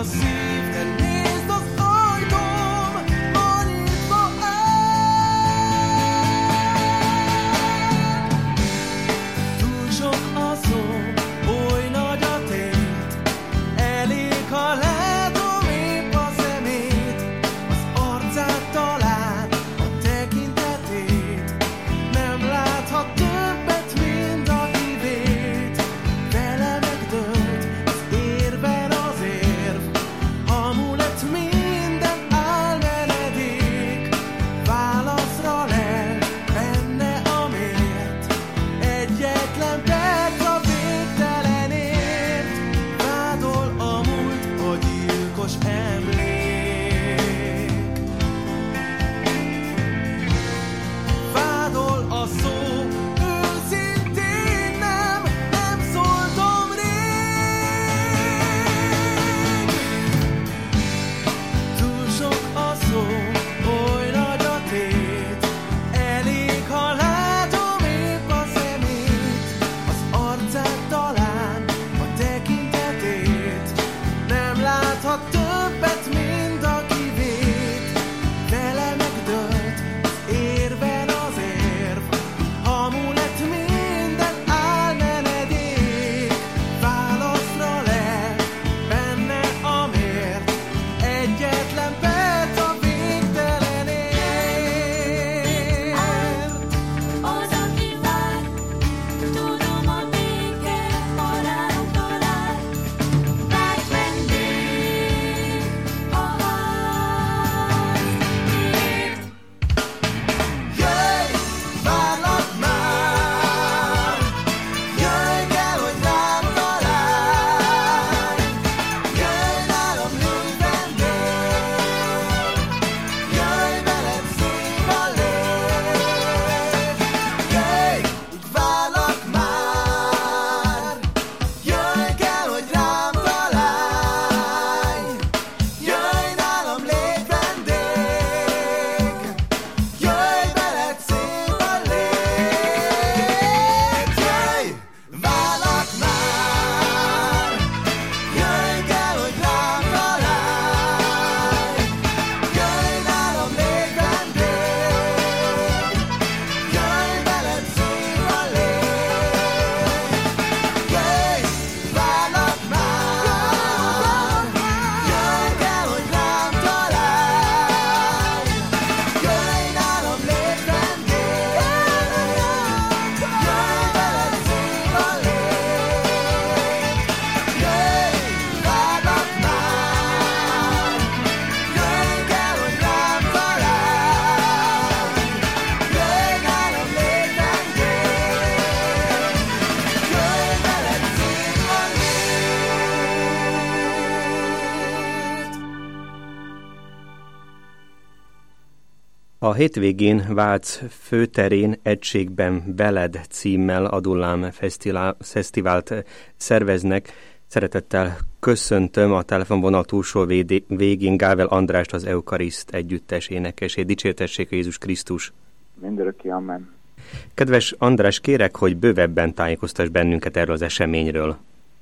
A hétvégén Vác főterén Egységben Veled címmel Adullám fesztivált szerveznek. Szeretettel köszöntöm a telefonvonal túlsó végén Gável Andrást, az Eukariszt együttes énekesét. Dicsértessék Jézus Krisztus! Mindörökké, amen. Kedves András, kérek, hogy bővebben tájékoztass bennünket erről az eseményről.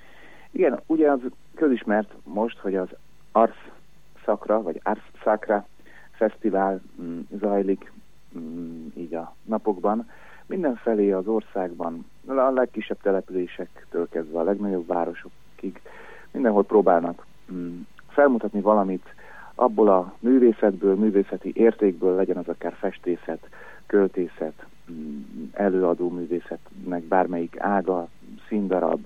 Igen, ugye az közismert most, hogy az Ars Sacra, vagy Ars Sacra fesztivál zajlik így a napokban. Mindenfelé az országban, a legkisebb településektől kezdve a legnagyobb városokig mindenhol próbálnak felmutatni valamit abból a művészetből, művészeti értékből, legyen az akár festészet, költészet, előadó művészetnek bármelyik ága, színdarab,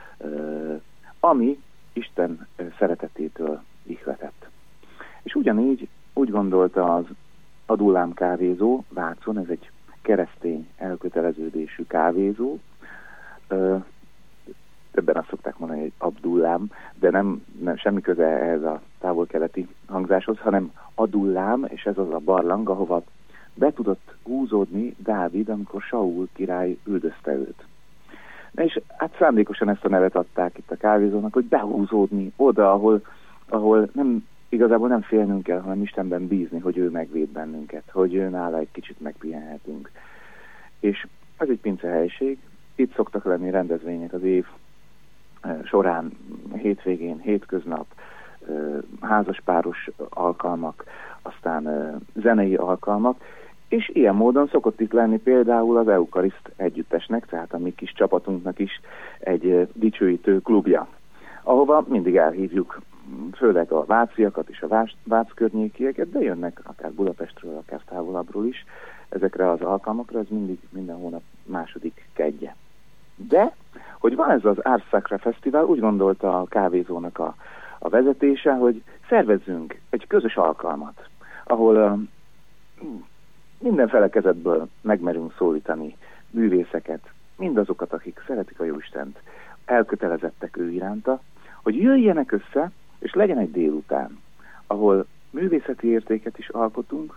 ami Isten szeretetétől ihletett. És ugyanígy úgy gondolta az Adullám kávézó Vácon, ez egy keresztény elköteleződésű kávézó, többen azt szokták mondani, hogy Abdullám, de nem semmi köze ehhez a távol-keleti hangzáshoz, hanem Adullám, és ez az a barlang, ahova be tudott húzódni Dávid, amikor Saul király üldözte őt. És hát szándékosan ezt a nevet adták itt a kávézónak, hogy behúzódni oda, ahol igazából nem félnünk kell, hanem Istenben bízni, hogy ő megvéd bennünket, hogy ő nála egy kicsit megpihenhetünk. És ez egy pincehelység, itt szoktak lenni rendezvények az év során, hétvégén, hétköznap, házaspáros alkalmak, aztán zenei alkalmak, és ilyen módon szokott itt lenni például az Eukariszt együttesnek, tehát a mi kis csapatunknak is egy dicsőítő klubja, ahova mindig elhívjuk főleg a váciakat és a Vác környékieket, de jönnek akár Budapestről, akár távolabbról is ezekre az alkalmakra, ez mindig minden hónap második kedje. De, hogy van ez az Ars Sacra Fesztivál, úgy gondolta a kávézónak a vezetése, hogy szervezzünk egy közös alkalmat, ahol minden felekezetből megmerünk szólítani művészeket, mindazokat, akik szeretik a Jóistent, elkötelezettek ő iránta, hogy jöjjenek össze, és legyen egy délután, ahol művészeti értéket is alkotunk,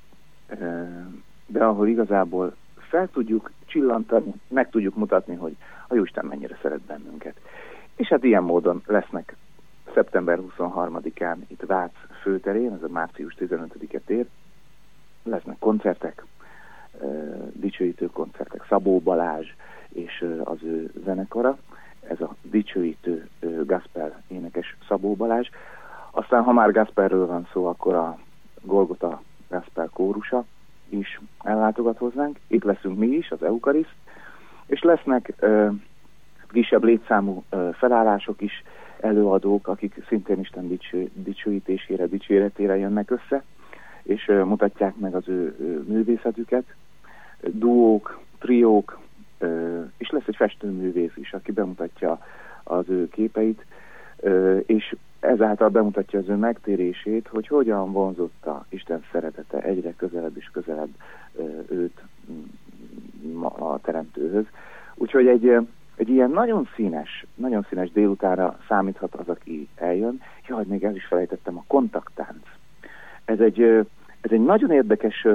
de ahol igazából fel tudjuk csillantani, meg tudjuk mutatni, hogy a Jóisten mennyire szeret bennünket. És hát ilyen módon lesznek szeptember 23-án itt Vác főterén, ez a március 15-e tér, lesznek koncertek, dicsőítő koncertek, Szabó Balázs és az ő zenekara, ez a dicsőítő gospel énekes Szabó Balázs. Aztán, ha már gospelről van szó, akkor a Golgota gospel kórusa is ellátogat hozzánk. Itt leszünk mi is, az Eukariszt, és lesznek kisebb létszámú felállások is, előadók, akik szintén Isten dicsőítésére, dicséretére jönnek össze, és mutatják meg az ő művészetüket, duók, triók, és lesz egy festőművész is, aki bemutatja az ő képeit, és ezáltal bemutatja az ő megtérését, hogy hogyan vonzotta Isten szeretete egyre közelebb és közelebb őt a Teremtőhöz. Úgyhogy egy ilyen nagyon színes délutánra számíthat az, aki eljön. Jaj, még el is felejtettem, a kontakttánc. Ez egy nagyon érdekes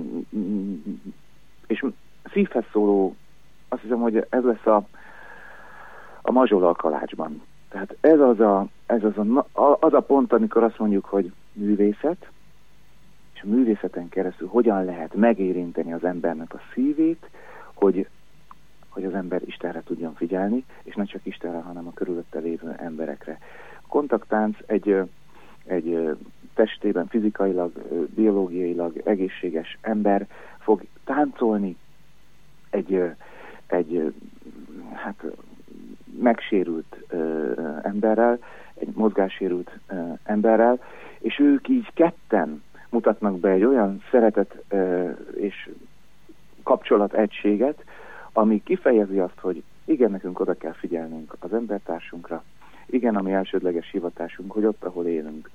és szívhez szóló, azt hiszem, hogy ez lesz a mazsola a kalácsban. Tehát ez az a pont, amikor azt mondjuk, hogy művészet, és a művészeten keresztül hogyan lehet megérinteni az embernek a szívét, hogy az ember Istenre tudjon figyelni, és ne csak Istenre, hanem a körülötte lévő emberekre. A kontakttánc egy testében fizikailag, biológiailag egészséges ember fog táncolni egy megsérült emberrel, egy mozgássérült emberrel, és ők így ketten mutatnak be egy olyan szeretet és kapcsolategységet, ami kifejezi azt, hogy igen, nekünk oda kell figyelnünk az embertársunkra, igen, ami elsődleges hivatásunk, hogy ott, ahol élünk,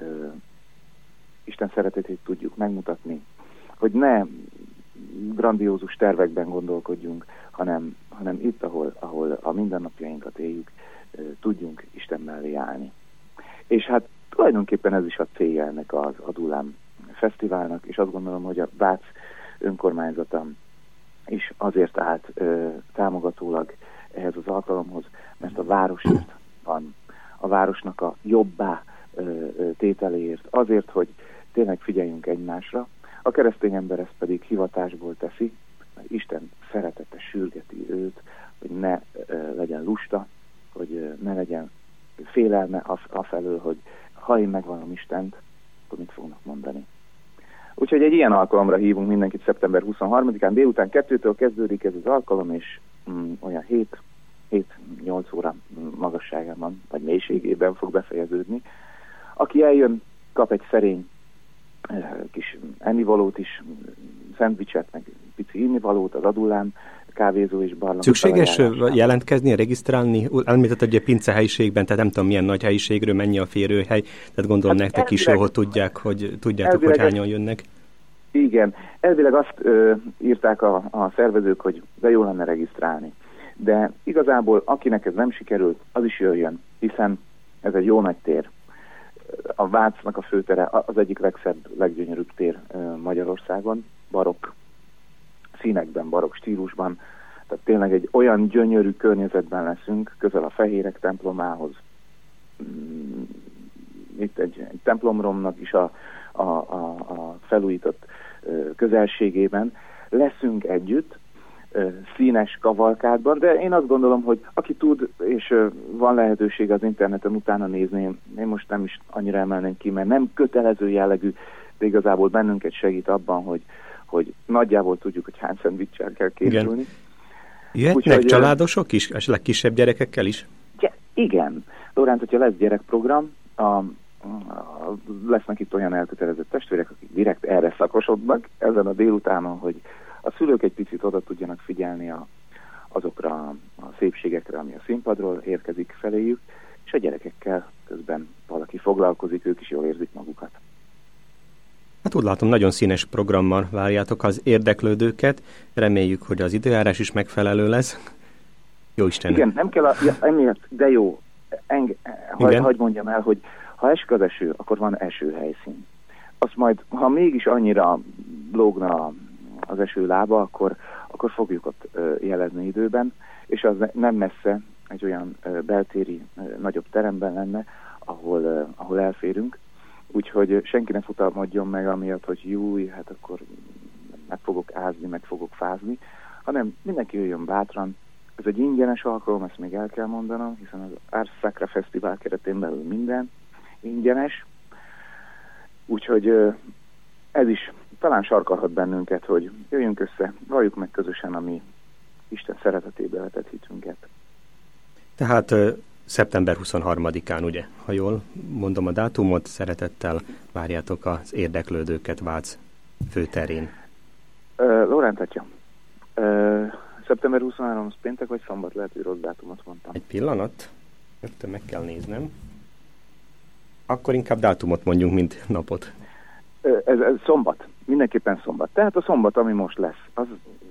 Isten szeretetét tudjuk megmutatni, hogy ne grandiózus tervekben gondolkodjunk, hanem itt, ahol a mindennapjainkat éljük, tudjunk Isten mellé állni. És hát tulajdonképpen ez is a célja ennek az Adulám Fesztiválnak, és azt gondolom, hogy a Vác önkormányzata is azért állt támogatólag ehhez az alkalomhoz, mert a városért van, a városnak a jobbá tételéért, azért, hogy tényleg figyeljünk egymásra. A keresztény ember ezt pedig hivatásból teszi, mert Isten szeretete sürgeti őt, hogy ne legyen lusta, hogy ne legyen félelme afelől, hogy ha én megvallom Istent, akkor mit fognak mondani. Úgyhogy egy ilyen alkalomra hívunk mindenkit szeptember 23-án, délután 2-től kezdődik ez az alkalom, és olyan 7-8 óra magasságában, vagy mélységében fog befejeződni. Aki eljön, kap egy szerény kis ennivalót is, szendvicset, meg pici innivalót, az Adulám kávézó és barlang. Szükséges jelentkezni, regisztrálni? Elmített, hogy a pince helyiségben, tehát nem tudom milyen nagy helyiségről, mennyi a férőhely, tehát gondolom hát nektek elvileg, is, hogy tudjátok, hogy hányan jönnek. Igen, elvileg azt írták a szervezők, hogy de jó lenne regisztrálni. De igazából akinek ez nem sikerült, az is jöjjön, hiszen ez egy jó nagy tér. A Vácnak a főtere az egyik legszebb, leggyönyörűbb tér Magyarországon, barokk színekben, barokk stílusban. Tehát tényleg egy olyan gyönyörű környezetben leszünk, közel a Fehérek templomához. Itt egy templomromnak is a felújított közelségében leszünk együtt, színes kavalkádban, de én azt gondolom, hogy aki tud, és van lehetőség az interneten utána nézni, én most nem is annyira emelném ki, mert nem kötelező jellegű, de igazából bennünket segít abban, hogy nagyjából tudjuk, hogy hány szendvicssel kell készülni. Jöhetnek családosok is, esetleg kisebb gyerekekkel is? Igen. Lóránt, hogyha lesz gyerekprogram, lesznek itt olyan elkötelezett testvérek, akik direkt erre szakosodnak ezen a délutánon, hogy a szülők egy picit oda tudjanak figyelni azokra a szépségekre, ami a színpadról érkezik feléjük, és a gyerekekkel közben valaki foglalkozik, ők is jól érzik magukat. Hát úgy látom, nagyon színes programmal várjátok az érdeklődőket, reméljük, hogy az időjárás is megfelelő lesz. Jó Isten! Igen, nem kell emiatt, de jó, hadd mondjam el, hogy ha esik az eső, akkor van esőhelyszín. Azt majd, ha mégis annyira lógna az eső lába, akkor fogjuk ott jelezni időben, és az nem messze egy olyan beltéri nagyobb teremben lenne, ahol elférünk. Úgyhogy senki ne futalmodjon meg amiatt, hogy júj, hát akkor meg fogok ázni, meg fogok fázni, hanem mindenki jöjjön bátran. Ez egy ingyenes alkalom, ezt még el kell mondanom, hiszen az Ars Sacra Fesztivál keretén belül minden ingyenes. Úgyhogy ez is talán sarkalhat bennünket, hogy jöjjünk össze, valljuk meg közösen a mi Isten szeretetébe vetett hitünket. Tehát szeptember 23-án, ugye, ha jól mondom a dátumot, szeretettel várjátok az érdeklődőket Vác főterén. Lóránt atya, szeptember 23 az péntek vagy szombat, lehet, hogy rossz dátumot mondtam. Egy pillanat, rögtön meg kell néznem. Akkor inkább dátumot mondjunk, mint napot. Ez szombat, mindenképpen szombat. Tehát a szombat, ami most lesz, az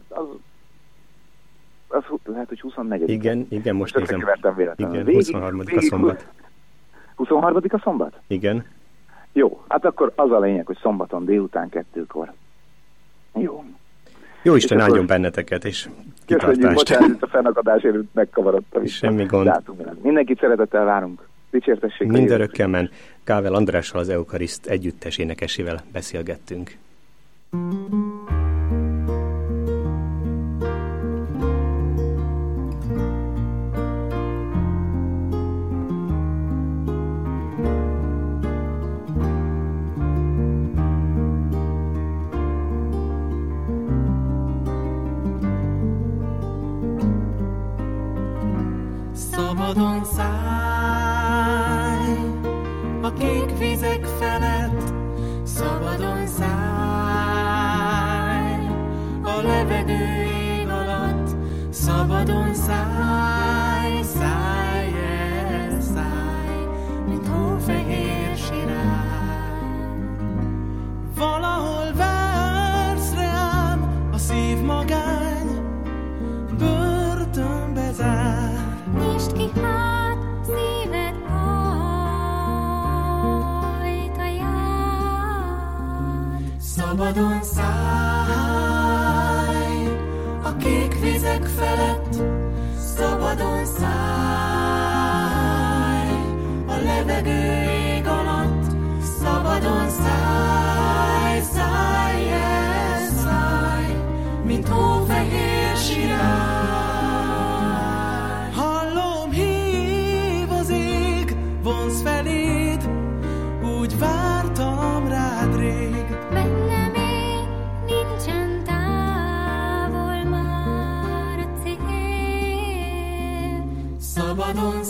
lehet, hogy 24. Igen, most nézem. Igen, 23. a szombat. 23. a szombat? Igen. Jó, hát akkor az a lényeg, hogy szombaton délután 2-kor. Jó. Jó Isten áldjon benneteket, és kitartást. Köszönjük, bocsánat, a fennakadásért megkavarodtam. Semmi gond. Mindenkit szeretettel várunk. Dicsértessék. Mindörökkel men. Kável Andrással, az Eukariszt együttes énekesével beszélgettünk. Szabadon szállj a kék vizek felett, szabadon szállj a levegő ég alatt, szabadon szállj, szállj el, szállj, mint hófehér sirály. Valahol vársz rám a szív magány, börtönbe zár. Nyisd ki hát szíved ajtaját. Szabadon szállj a kék vizek felett, szabadon szállj a levegő ég alatt, szabadon szállj, szállj el, szállj, mint hófehér sirály. Vártam rád rég. Bennem még nincsen távol már a cél. Szabadon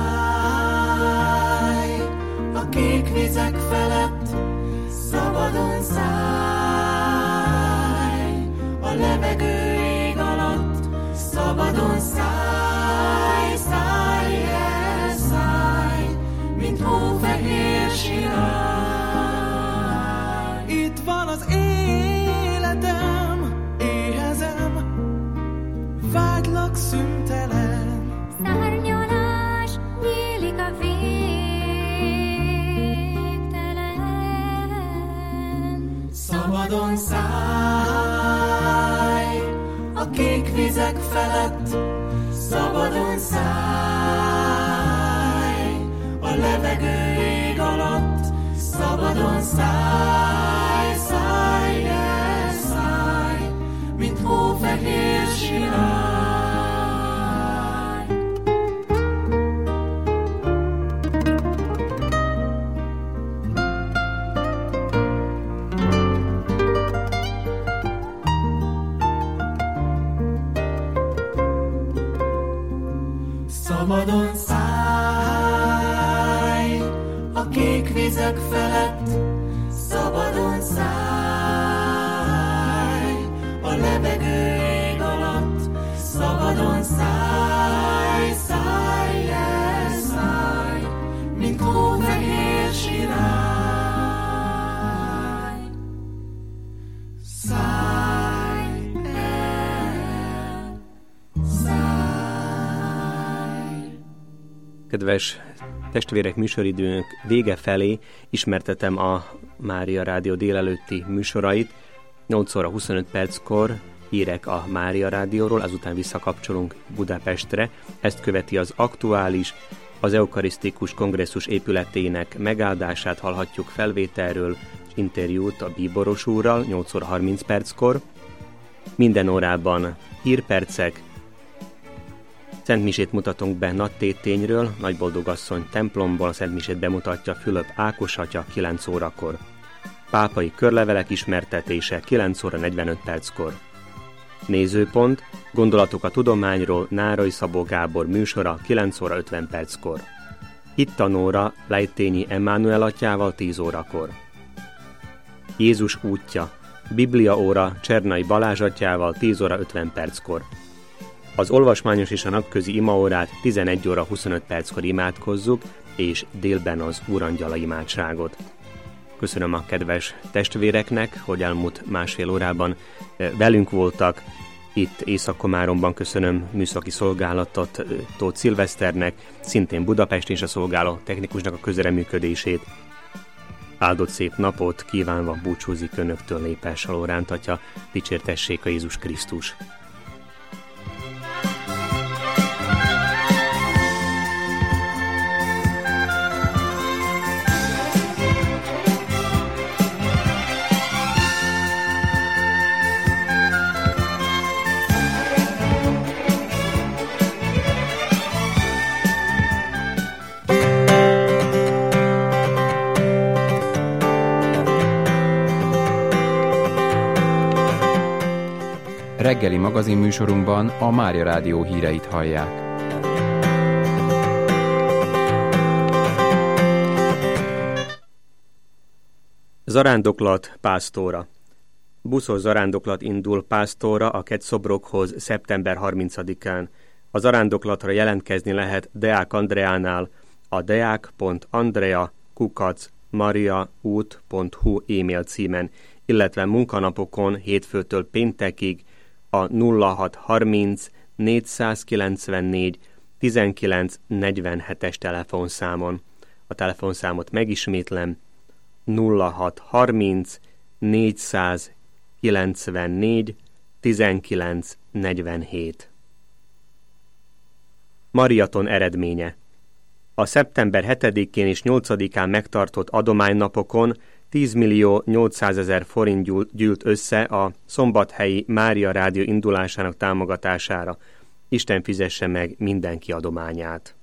szállj a kék vizek felett, szabadon szállj a levegő ég alatt, szabadon szállj, szállj el, szállj, mint hófehér sirály. Itt van az életem, éhezem, vágylak szüntelen. Szárnyalás nyílik a végtelen. Szabadon szállj a kék vizek felett, szabadon szállj a levegő ég alatt, szabadon szállj, szállj el, szállj, mint hófehér sirály. Szabadon szállj a kék vizek felett, szabadon szállj a lebegő ég alatt, szabadon szállj, szállj el, szállj, mint hófehér sirály. Szállj el, szállj. Kedves testvérek, műsoridőnk vége felé ismertetem a Mária Rádió délelőtti műsorait. 8 óra 25 perckor hírek a Mária Rádióról, azután visszakapcsolunk Budapestre. Ezt követi az aktuális, az eukarisztikus kongresszus épületének megáldását hallhatjuk felvételről, és interjút a bíboros úrral 8 óra 30 perckor. Minden órában hírpercek, Szentmisét mutatunk be Nagytétényről, Nagyboldogasszony templomból, a Szentmisét bemutatja Fülöp Ákos atya 9 órakor. Pápai körlevelek ismertetése 9 óra 45 perckor. Nézőpont, gondolatok a tudományról, Nárai Szabó Gábor műsora 9 óra 50 perckor. Hittanóra Lejtényi Emmanuel atyával 10 órakor. Jézus útja, Biblia óra Csernai Balázs atyával 10 óra 50 perckor. Az olvasmányos és a napközi imaórát 11 óra 25 perckor imádkozzuk, és délben az Úrangyala imádságot. Köszönöm a kedves testvéreknek, hogy elmúlt másfél órában velünk voltak. Itt Észak-Komáromban köszönöm műszaki szolgálatot Tóth Szilveszternek, szintén Budapesten és a szolgáló technikusnak a közreműködését. Áldott szép napot kívánva búcsúzik önöktől Lépes Lóránt atya, dicsértessék a Jézus Krisztus! Reggeli magazinműsorunkban a Mária Rádió híreit hallják. Zarándoklat Pásztóra. Buszos zarándoklat indul Pásztóra a Kettszobrokhoz szeptember 30-án. A zarándoklatra jelentkezni lehet Deák Andreánál a deák.andrea@mariaút.hu e-mail címen, illetve munkanapokon hétfőtől péntekig a 0630 494 1947-es telefonszámon. A telefonszámot megismétlem, 0630 494 1947. Mariaton eredménye. A szeptember 7-én és 8-án megtartott adománynapokon 10.800.000 forint gyűlt össze a Szombathelyi Mária Rádió indulásának támogatására. Isten fizesse meg mindenki adományát.